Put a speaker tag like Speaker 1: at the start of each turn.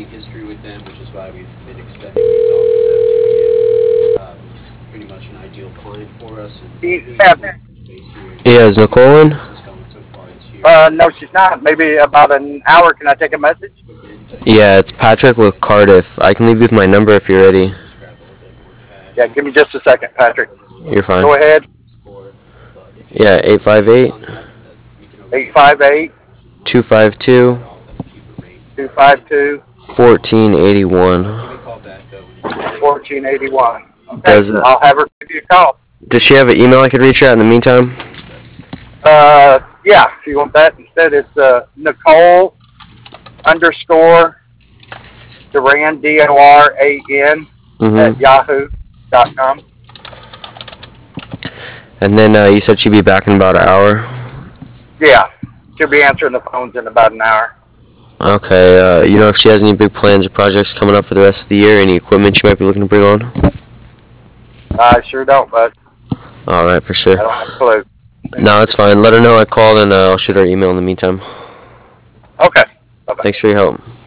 Speaker 1: working history with them, which is why we've been extending these offers out to you. Pretty much an ideal client for us. And
Speaker 2: Yeah, is Nicole in?
Speaker 3: No, she's not. Maybe about an hour. Can I take a message?
Speaker 2: Yeah, it's Patrick with Cardiff. I can leave you with my number if you're ready.
Speaker 3: Yeah, give me just a second, Patrick.
Speaker 2: You're fine.
Speaker 3: Go ahead.
Speaker 2: Yeah, 858
Speaker 3: 858
Speaker 2: 252
Speaker 3: 252
Speaker 2: 1481.
Speaker 3: 1481. Okay,
Speaker 2: Does
Speaker 3: I'll have her give you a call.
Speaker 2: Does she have an email I could reach her at in the meantime?
Speaker 3: Yeah, if you want that instead, it's Nicole _ Doran, DORAN, at yahoo.com.
Speaker 2: And then you said she'd be back in about an hour?
Speaker 3: Yeah, she'll be answering the phones in about an hour.
Speaker 2: Okay, you know if she has any big plans or projects coming up for the rest of the year, any equipment she might be looking to bring on?
Speaker 3: I sure don't, bud.
Speaker 2: Alright, for sure.
Speaker 3: I don't have a clue.
Speaker 2: No, it's fine. Let her know I called, and I'll shoot her an email in the meantime.
Speaker 3: Okay. Bye-bye.
Speaker 2: Thanks for your help.